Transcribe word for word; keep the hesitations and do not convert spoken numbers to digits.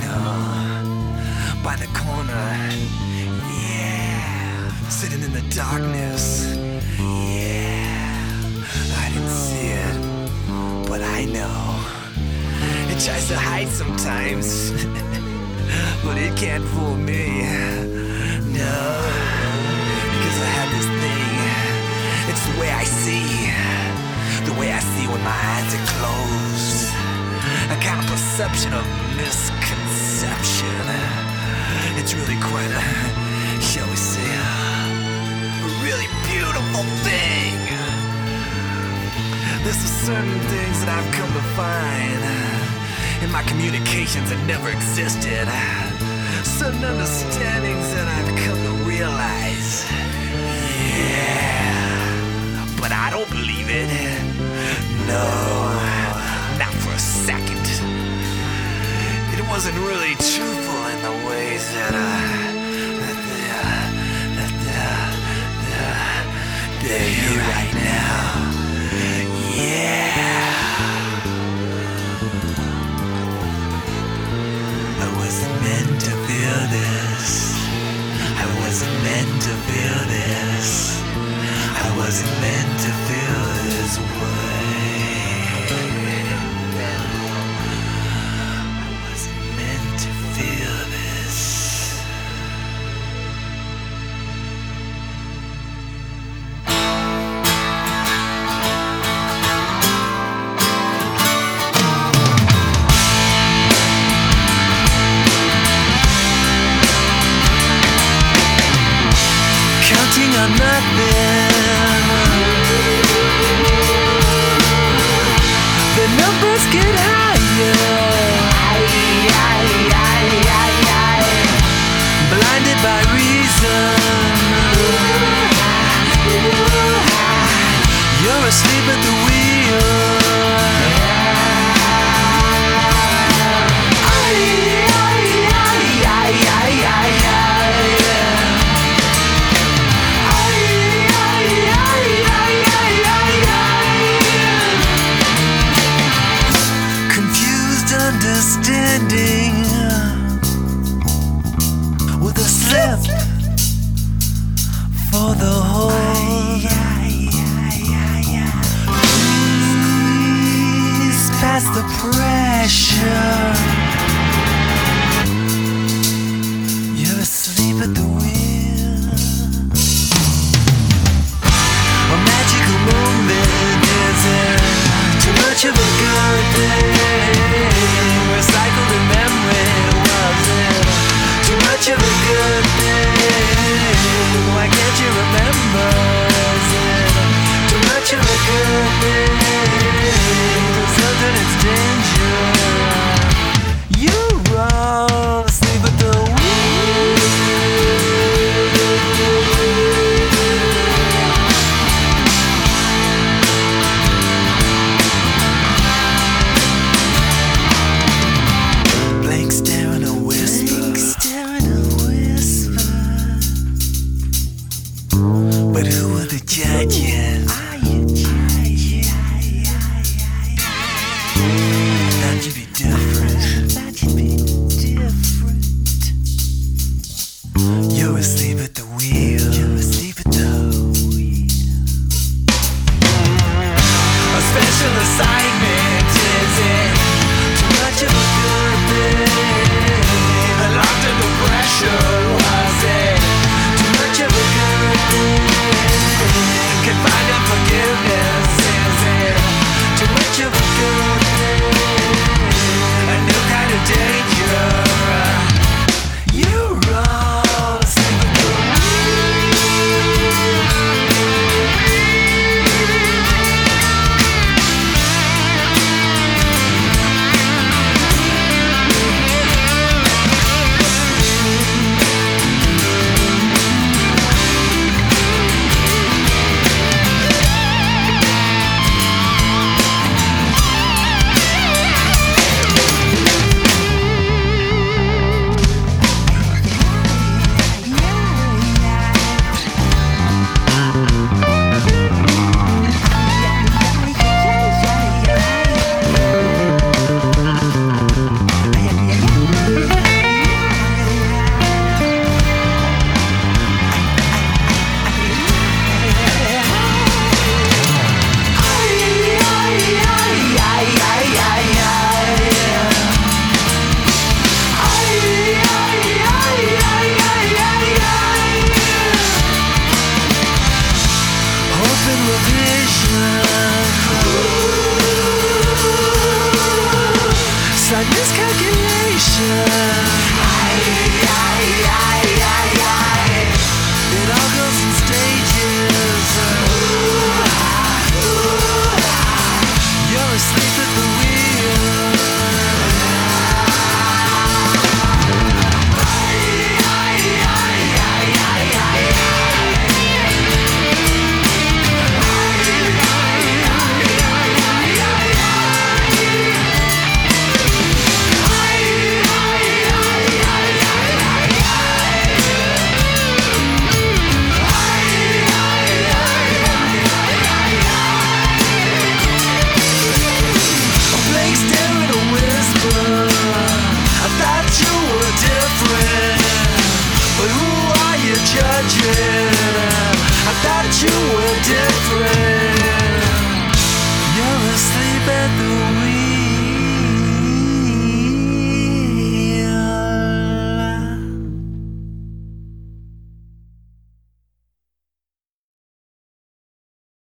know, by the corner, yeah, sitting in the darkness, yeah, I didn't see it, but I know, it tries to hide sometimes, but it can't fool me, no, because I have this thing, it's the way I see, the way I see when my eyes are closed, a kind of perception of misconception. It's really quite a, shall we say, a really beautiful thing. There's certain things that I've come to find in my communications that never existed. Certain understandings that I've come to realize. Yeah, but I don't believe it. No, not for a second. It wasn't really truthful in the ways that, uh, that, they, uh, that, uh, uh, they're here right now. Yeah. I wasn't meant to feel this. I wasn't meant to feel this. I wasn't meant to feel this way.